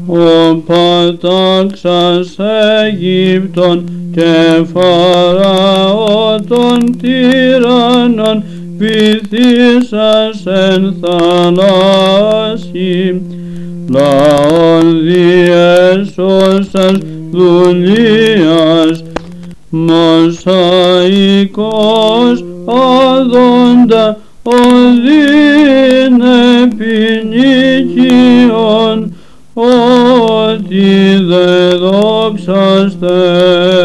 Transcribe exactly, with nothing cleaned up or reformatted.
ο πατάξας Αιγύπτων και Φαραώ των τυράννων βυθίσας εν θαλάσσι, λαόν διέσωσας δουλείας, μοσαϊκός άδοντα οδύνε ποινικιον, ότι δε δόξαστε